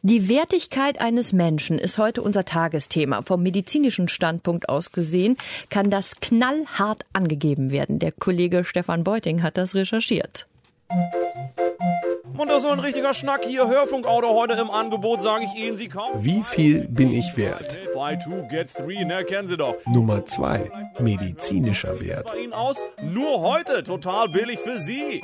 Die Wertigkeit eines Menschen ist heute unser Tagesthema. Vom medizinischen Standpunkt aus gesehen kann das knallhart angegeben werden. Der Kollege Stefan Beuting hat das recherchiert. Und das ist so ein richtiger Schnack hier. Hörfunkauto heute im Angebot, sage ich Ihnen. Sie kaufen. Wie viel bin ich wert? Buy two, get three, ne, kennen Sie doch. Nummer 2. Medizinischer Wert. Bei Ihnen aus, nur heute, total billig für Sie.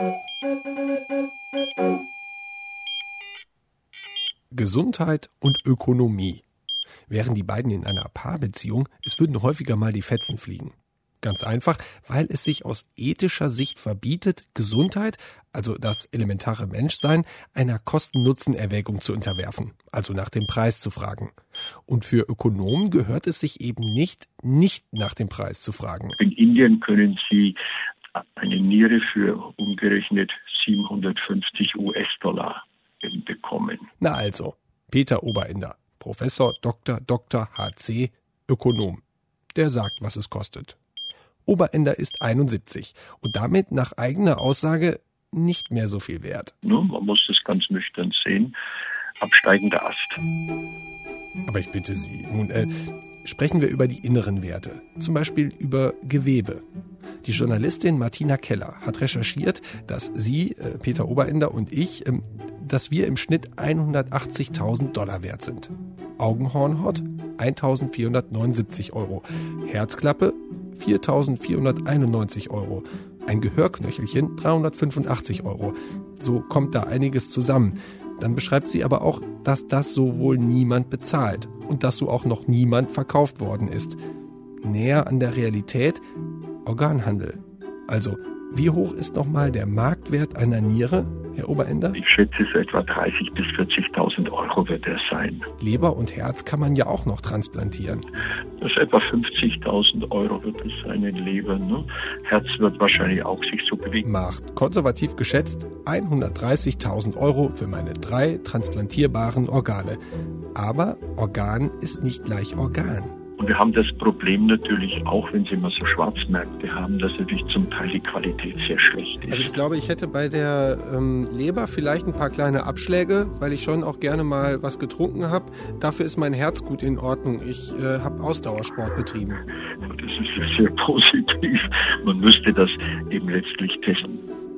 Gesundheit und Ökonomie. Wären die beiden in einer Paarbeziehung, es würden häufiger mal die Fetzen fliegen. Ganz einfach, weil es sich aus ethischer Sicht verbietet, Gesundheit, also das elementare Menschsein, einer Kosten-Nutzen-Erwägung zu unterwerfen, also nach dem Preis zu fragen. Und für Ökonomen gehört es sich eben nicht nach dem Preis zu fragen. In Indien können Sie eine Niere für umgerechnet 750 US-Dollar bekommen. Na also, Peter Oberender, Professor Dr. HC, Ökonom. Der sagt, was es kostet. Oberender ist 71 und damit nach eigener Aussage nicht mehr so viel wert. Man muss das ganz nüchtern sehen. Absteigender Ast. Aber ich bitte Sie, nun sprechen wir über die inneren Werte, zum Beispiel über Gewebe. Die Journalistin Martina Keller hat recherchiert, dass sie, Peter Oberender und ich, dass wir im Schnitt 180.000 Dollar wert sind. Augenhornhaut 1.479 Euro, Herzklappe 4.491 Euro, ein Gehörknöchelchen 385 Euro. So kommt da einiges zusammen. Dann beschreibt sie aber auch, dass das so wohl niemand bezahlt und dass so auch noch niemand verkauft worden ist. Näher an der Realität Organhandel. Also, wie hoch ist nochmal der Marktwert einer Niere, Herr Oberender? Ich schätze, so etwa 30.000 bis 40.000 Euro wird er sein. Leber und Herz kann man ja auch noch transplantieren. Das ist etwa 50.000 Euro wird es sein in Leber. Ne? Herz wird wahrscheinlich auch sich so bewegen. Macht konservativ geschätzt 130.000 Euro für meine 3 transplantierbaren Organe. Aber Organ ist nicht gleich Organ. Und wir haben das Problem natürlich auch, wenn Sie mal so Schwarzmärkte haben, dass natürlich zum Teil die Qualität sehr schlecht ist. Also ich glaube, ich hätte bei der Leber vielleicht ein paar kleine Abschläge, weil ich schon auch gerne mal was getrunken habe. Dafür ist mein Herz gut in Ordnung. Ich habe Ausdauersport betrieben. Das ist ja sehr positiv. Man müsste das eben letztlich testen.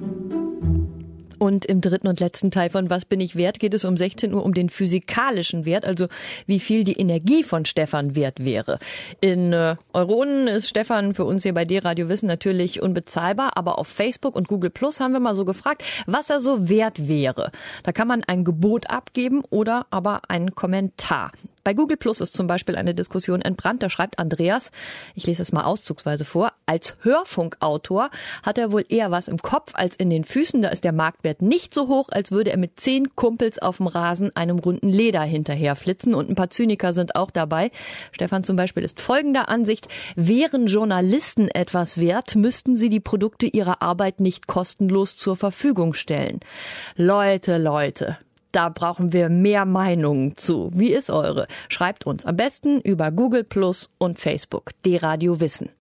Und im dritten und letzten Teil von Was bin ich wert geht es um 16 Uhr um den physikalischen Wert, also wie viel die Energie von Stefan wert wäre. In Euronen ist Stefan für uns hier bei D-Radio Wissen natürlich unbezahlbar, aber auf Facebook und Google Plus haben wir mal so gefragt, was er so wert wäre. Da kann man ein Gebot abgeben oder aber einen Kommentar. Bei Google Plus ist zum Beispiel eine Diskussion entbrannt. Da schreibt Andreas, ich lese es mal auszugsweise vor, als Hörfunkautor hat er wohl eher was im Kopf als in den Füßen. Da ist der Marktwert nicht so hoch, als würde er mit 10 Kumpels auf dem Rasen einem runden Leder hinterherflitzen. Und ein paar Zyniker sind auch dabei. Stefan zum Beispiel ist folgender Ansicht: Wären Journalisten etwas wert, müssten sie die Produkte ihrer Arbeit nicht kostenlos zur Verfügung stellen. Leute. Da brauchen wir mehr Meinungen zu. Wie ist eure? Schreibt uns am besten über Google Plus und Facebook. D-Radio Wissen.